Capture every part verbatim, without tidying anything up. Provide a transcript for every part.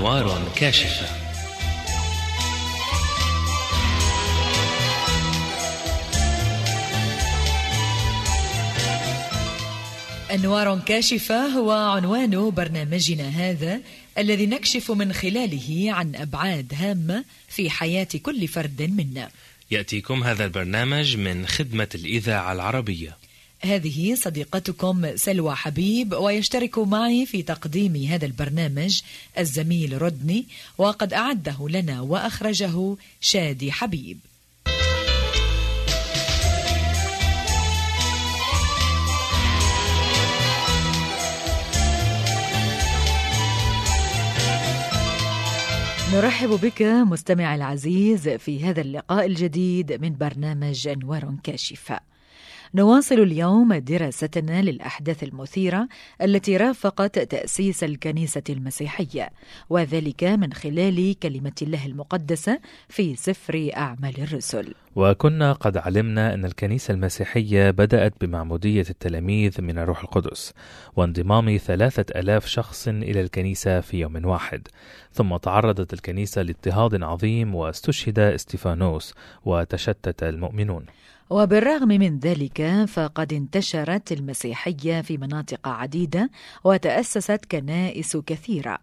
أنوار كاشفة. أنوار كاشفة هو عنوان برنامجنا هذا، الذي نكشف من خلاله عن أبعاد هامة في حياة كل فرد منا. يأتيكم هذا البرنامج من خدمة الإذاعة العربية. هذه صديقتكم سلوى حبيب، ويشترك معي في تقديم هذا البرنامج الزميل رودني، وقد أعده لنا وأخرجه شادي حبيب. نرحب بك مستمع العزيز في هذا اللقاء الجديد من برنامج أنوار كاشفة. نواصل اليوم دراستنا للأحداث المثيرة التي رافقت تأسيس الكنيسة المسيحية، وذلك من خلال كلمة الله المقدسة في سفر أعمال الرسل. وكنا قد علمنا أن الكنيسة المسيحية بدأت بمعمودية التلاميذ من الروح القدس وانضمام ثلاثة ألاف شخص إلى الكنيسة في يوم واحد، ثم تعرضت الكنيسة لاضطهاد عظيم واستشهد استيفانوس وتشتت المؤمنون. وبالرغم من ذلك فقد انتشرت المسيحية في مناطق عديدة وتأسست كنائس كثيرة.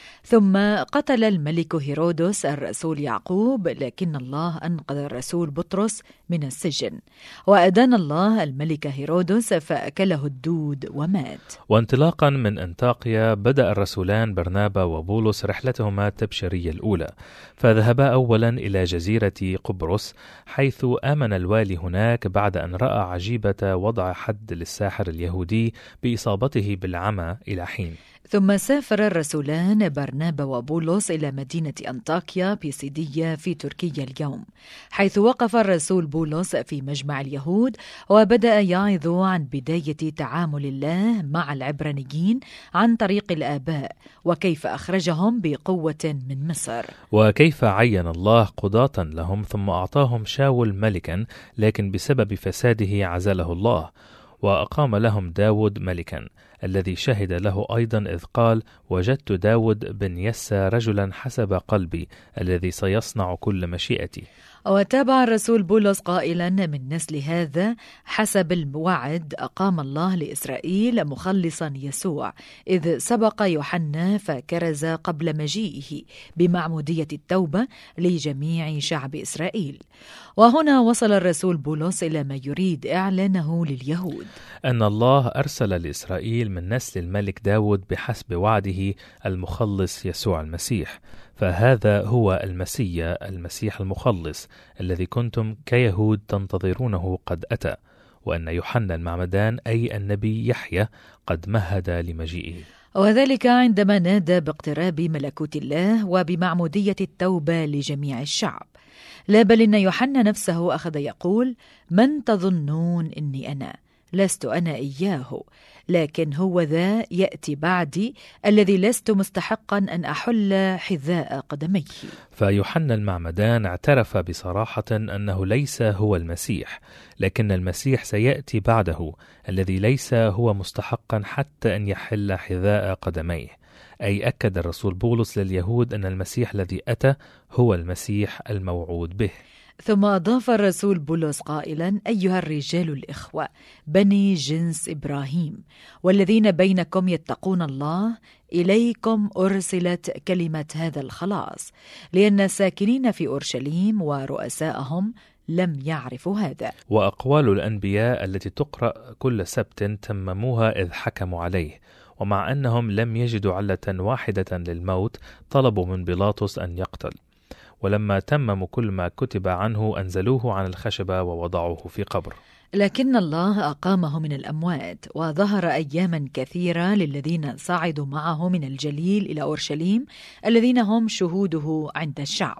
ثم قتل الملك هيرودس الرسول يعقوب، لكن الله أنقذ الرسول بطرس من السجن، وأدان الله الملك هيرودس فأكله الدود ومات. وانطلاقا من أنطاكيا بدأ الرسولان برنابا وبولس رحلتهما التبشيرية الأولى، فذهبا أولا إلى جزيرة قبرص، حيث آمن الوالي هناك بعد أن رأى عجيبة وضع حد للساحر اليهودي بإصابته بالعمى إلى حين. ثم سافر الرسولان برنابا وبولس إلى مدينة أنطاكيا بيسيدية في تركيا اليوم، حيث وقف الرسول بولس في مجمع اليهود وبدأ يعظ عن بداية تعامل الله مع العبرانيين عن طريق الآباء، وكيف أخرجهم بقوة من مصر، وكيف عين الله قضاة لهم ثم أعطاهم شاول ملكا، لكن بسبب فساده عزله الله، وأقام لهم داود ملكا، الذي شهد له أيضا إذ قال: وجدت داود بن يسى رجلا حسب قلبي، الذي سيصنع كل مشيئتي. وتابع الرسول بولس قائلا: من نسل هذا حسب الوعد أقام الله لإسرائيل مخلصا يسوع، إذ سبق يوحنا فكرز قبل مجيئه بمعمودية التوبة لجميع شعب إسرائيل. وهنا وصل الرسول بولس إلى ما يريد إعلانه لليهود، أن الله أرسل لإسرائيل من نسل الملك داود بحسب وعده المخلص يسوع المسيح، فهذا هو المسيا المسيح المخلص الذي كنتم كيهود تنتظرونه قد أتى، وأن يوحنا المعمدان أي النبي يحيى قد مهد لمجيئه، وذلك عندما نادى باقتراب ملكوت الله وبمعمودية التوبة لجميع الشعب. لا بل إن يوحنا نفسه أخذ يقول: من تظنون إني أنا؟ لست أنا إياه، لكن هو ذا يأتي بعدي الذي لست مستحقا أن أحل حذاء قدميه. فيوحنا المعمدان اعترف بصراحة أنه ليس هو المسيح، لكن المسيح سيأتي بعده الذي ليس هو مستحقا حتى أن يحل حذاء قدميه. أي أكد الرسول بولس لليهود أن المسيح الذي أتى هو المسيح الموعود به. ثم أضاف الرسول بولس قائلا: أيها الرجال الإخوة بني جنس إبراهيم والذين بينكم يتقون الله، إليكم أرسلت كلمة هذا الخلاص، لأن الساكنين في أورشليم ورؤساءهم لم يعرفوا هذا. وأقوال الأنبياء التي تقرأ كل سبت تمموها إذ حكموا عليه، ومع أنهم لم يجدوا علة واحدة للموت طلبوا من بيلاطس أن يقتل، ولما تمموا كل ما كتب عنه أنزلوه عن الخشبة ووضعوه في قبر. لكن الله أقامه من الأموات، وظهر أياما كثيرة للذين صعدوا معه من الجليل إلى أورشليم، الذين هم شهوده عند الشعب.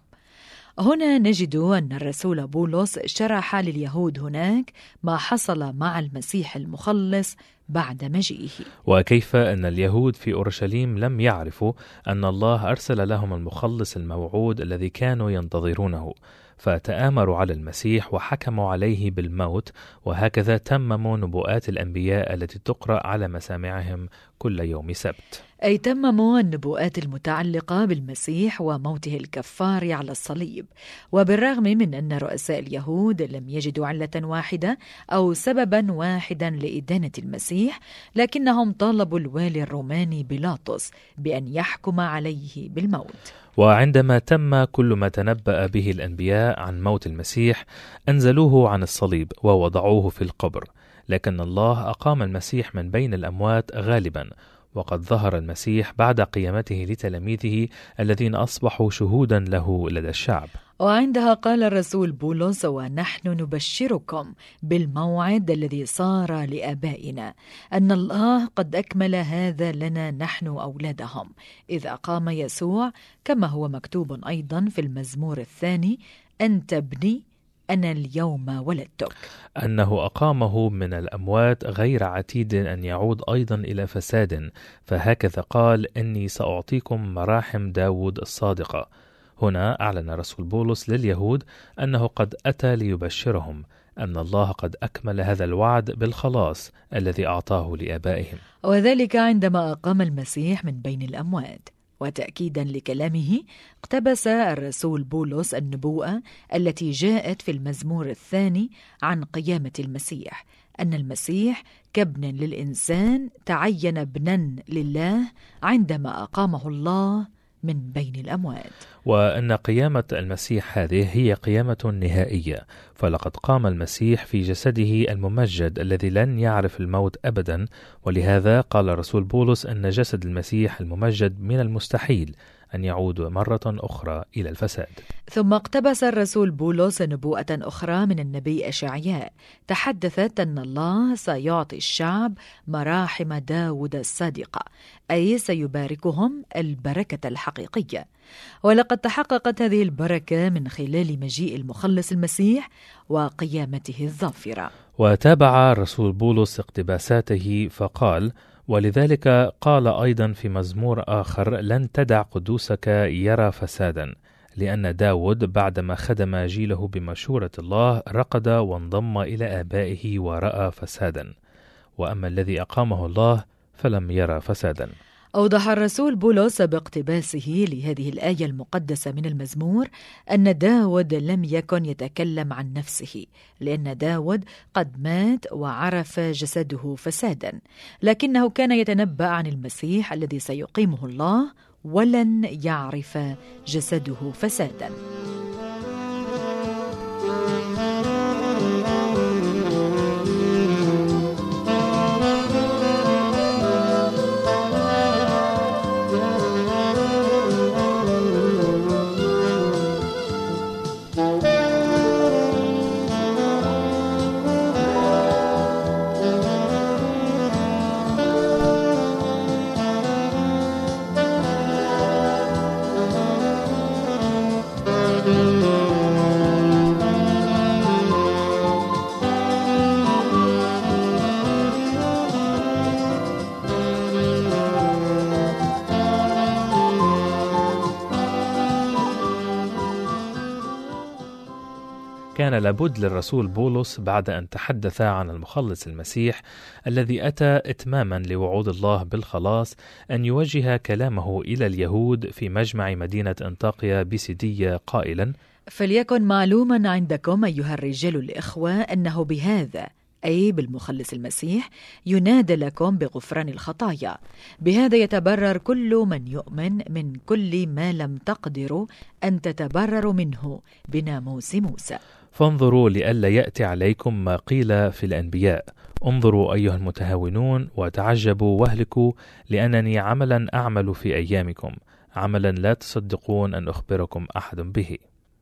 هنا نجد أن الرسول بولس شرح لليهود هناك ما حصل مع المسيح المخلص بعد مجيئه، وكيف أن اليهود في أورشليم لم يعرفوا أن الله أرسل لهم المخلص الموعود الذي كانوا ينتظرونه، فتآمروا على المسيح وحكموا عليه بالموت، وهكذا تمموا نبوءات الأنبياء التي تقرأ على مسامعهم كل يوم سبت. أي تمموا النبوءات المتعلقة بالمسيح وموته الكفار على الصليب. وبالرغم من أن رؤساء اليهود لم يجدوا علة واحدة أو سببا واحدا لإدانة المسيح، لكنهم طالبوا الوالي الروماني بيلاطس بأن يحكم عليه بالموت. وعندما تم كل ما تنبأ به الأنبياء عن موت المسيح أنزلوه عن الصليب ووضعوه في القبر، لكن الله أقام المسيح من بين الأموات غالبا، وقد ظهر المسيح بعد قيامته لتلاميذه الذين أصبحوا شهودا له لدى الشعب. وعندها قال الرسول بولس: ونحن نبشركم بالموعد الذي صار لآبائنا أن الله قد أكمل هذا لنا نحن أولادهم، إذ أقام يسوع كما هو مكتوب أيضا في المزمور الثاني: أنت ابني أنا اليوم ولدتك. أنه أقامه من الأموات غير عتيد أن يعود أيضا إلى فساد، فهكذا قال: إني سأعطيكم مراحم داود الصادقة. هنا أعلن رسول بولس لليهود أنه قد أتى ليبشرهم أن الله قد أكمل هذا الوعد بالخلاص الذي أعطاه لآبائهم، وذلك عندما أقام المسيح من بين الأموات. وتأكيدا لكلامه اقتبس الرسول بولس النبوءة التي جاءت في المزمور الثاني عن قيامة المسيح، أن المسيح كابن للإنسان تعين ابنا لله عندما أقامه الله من بين الأموات. وأن قيامة المسيح هذه هي قيامة نهائية، فلقد قام المسيح في جسده الممجد الذي لن يعرف الموت أبدا، ولهذا قال رسول بولس أن جسد المسيح الممجد من المستحيل أن يعود مرة أخرى إلى الفساد. ثم اقتبس الرسول بولس نبوءة أخرى من النبي أشعياء تحدثت أن الله سيعطي الشعب مراحم داود الصادقة، أي سيباركهم البركة الحقيقية. ولقد تحققت هذه البركة من خلال مجيء المخلص المسيح وقيامته الظافرة. وتابع الرسول بولس اقتباساته فقال: ولذلك قال أيضا في مزمور آخر: لن تدع قدوسك يرى فسادا، لأن داود بعدما خدم جيله بمشورة الله رقد وانضم إلى آبائه ورأى فسادا، وأما الذي أقامه الله فلم يرى فسادا. أوضح الرسول بولس باقتباسه لهذه الآية المقدسة من المزمور أن داود لم يكن يتكلم عن نفسه، لأن داود قد مات وعرف جسده فسادا، لكنه كان يتنبأ عن المسيح الذي سيقيمه الله ولن يعرف جسده فسادا. كان لابد للرسول بولس بعد أن تحدث عن المخلص المسيح الذي أتى إتماما لوعود الله بالخلاص أن يوجه كلامه إلى اليهود في مجمع مدينة أنطاكيا بيسيدية قائلا: فليكن معلوما عندكم أيها الرجال الإخوة أنه بهذا، أي بالمخلص المسيح، ينادى لكم بغفران الخطايا. بهذا يتبرر كل من يؤمن من كل ما لم تقدروا أن تتبرروا منه بناموس موسى. فانظروا لئلا يأتي عليكم ما قيل في الأنبياء: انظروا أيها المتهاونون وتعجبوا واهلكوا، لأنني عملا أعمل في أيامكم، عملا لا تصدقون أن أخبركم أحد به.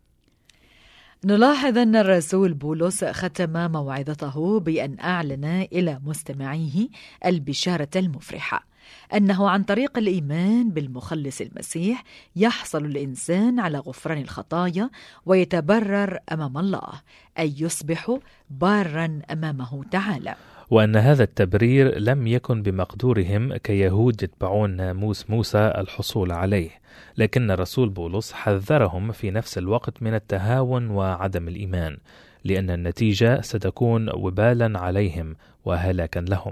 نلاحظ أن الرسول بولس ختم موعظته بأن أعلن إلى مستمعيه البشارة المفرحة أنه عن طريق الإيمان بالمخلص المسيح يحصل الإنسان على غفران الخطايا ويتبرر أمام الله، أي يصبح باراً أمامه تعالى. وأن هذا التبرير لم يكن بمقدورهم كيهود يتبعون ناموس موسى الحصول عليه، لكن الرسول بولس حذرهم في نفس الوقت من التهاون وعدم الإيمان، لأن النتيجة ستكون وبالا عليهم وهلاكا لهم.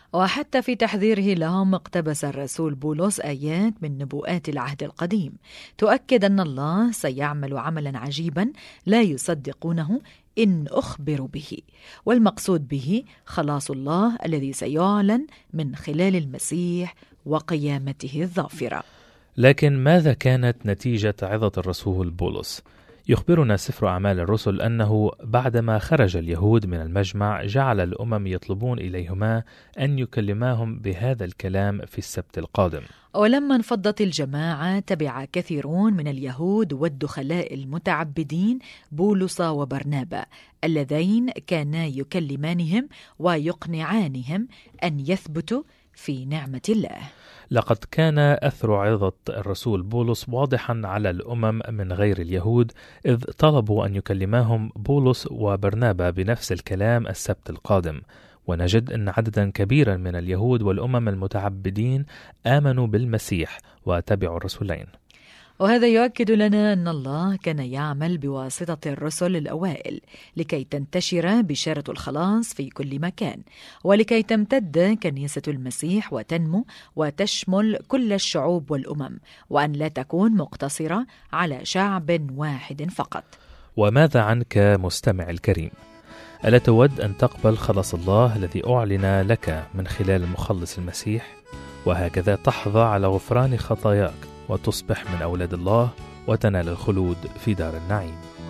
وحتى في تحذيره لهم اقتبس الرسول بولس آيات من نبوءات العهد القديم تؤكد أن الله سيعمل عملا عجيبا لا يصدقونه إن أخبروا به، والمقصود به خلاص الله الذي سيعلن من خلال المسيح وقيامته الظافرة. لكن ماذا كانت نتيجة عظة الرسول بولس؟ يخبرنا سفر أعمال الرسل أنه بعدما خرج اليهود من المجمع جعل الأمم يطلبون إليهما أن يكلماهم بهذا الكلام في السبت القادم. ولما انفضت الجماعة تبع كثيرون من اليهود والدخلاء المتعبدين بولس وبرنابا اللذين كانا يكلمانهم ويقنعانهم أن يثبتوا في نعمة الله. لقد كان أثر عظة الرسول بولس واضحا على الأمم من غير اليهود، إذ طلبوا أن يكلماهم بولس وبرنابا بنفس الكلام السبت القادم. ونجد أن عددا كبيرا من اليهود والأمم المتعبدين آمنوا بالمسيح وتبعوا الرسولين. وهذا يؤكد لنا أن الله كان يعمل بواسطة الرسل الأوائل لكي تنتشر بشارة الخلاص في كل مكان، ولكي تمتد كنيسة المسيح وتنمو وتشمل كل الشعوب والأمم، وأن لا تكون مقتصرة على شعب واحد فقط. وماذا عنك مستمع الكريم؟ ألا تود أن تقبل خلاص الله الذي أعلن لك من خلال المخلص المسيح، وهكذا تحظى على غفران خطاياك وتصبح من أولاد الله وتنال الخلود في دار النعيم؟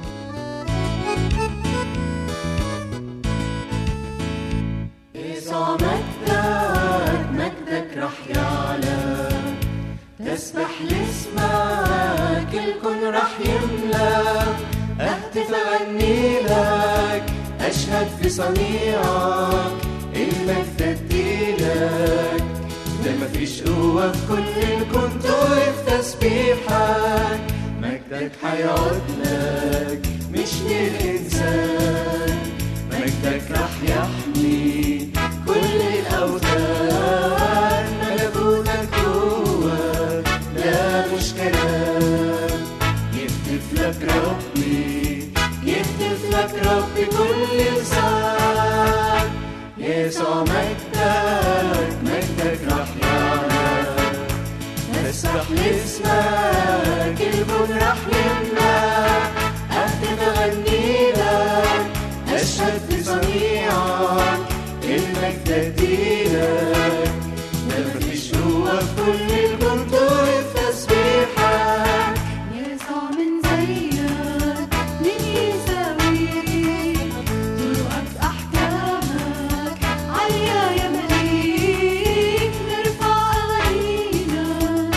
يسوع مجدك مجدك رح يعلى، تسبح لاسمك الكل رح يملى، أهتف أغني لك أشهد في صنيعك، المجد أديلك، ده مفيش قوة في كل الكون توقف تسبيحك، مجدك حيعود لك مش للإنسان، مجدك رح يحمي كل الأوثان، ملكوتك جوه لا مش كلام، يهتف لك ربي يهتف لك ربي كل لسان، يسوع مجدك مجدك رح يعلى، تسبح لاسمك الكون رح يملى، أهتف أغني لك أشهد في صنيعك، المجد أديلك، ده مفيش قوة في كل الكون توقف تسبيحك، يسوع من زيك مين يساويك، طرقك أحكامك عالية يا مليك، نرفع أغانينا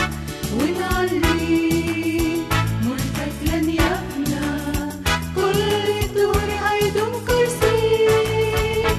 ونعليك، ملكك لن يفنى كل الدهور هيدوم كرسيك.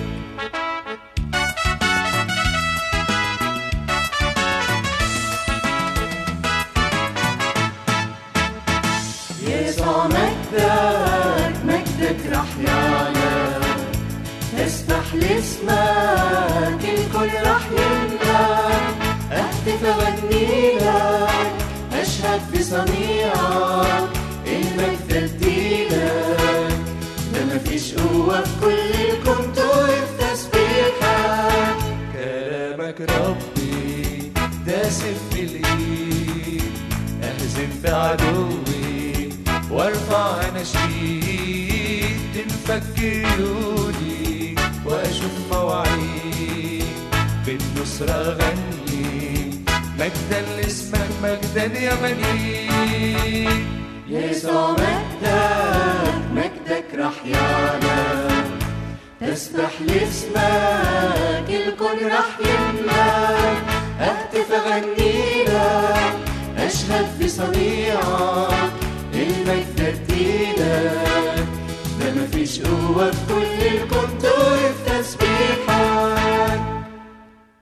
يسوع مجدك مجدك رح يعلى، تسبح لاسمك الكل رح يملى، أهتف أغني لك أشهد في صنيعك، المجد أديلك، ده مفيش قوة في كل الكون توقف تسبيحك، كلامك ربي داسف في الإيد، أهزم بعدوي وارفع نشيد، تنفك جيودي واشوف مواعيد، بالنصرة اغني مجدا لاسمك مجدا يا مجيد، يسوع مجدك مجدك رح يعلى، تسبح لاسمك الكل رح يملى، اهتف اغني لك اشهد في صنيعك، المجد أديلك، ده مفيش قوة في كل الكون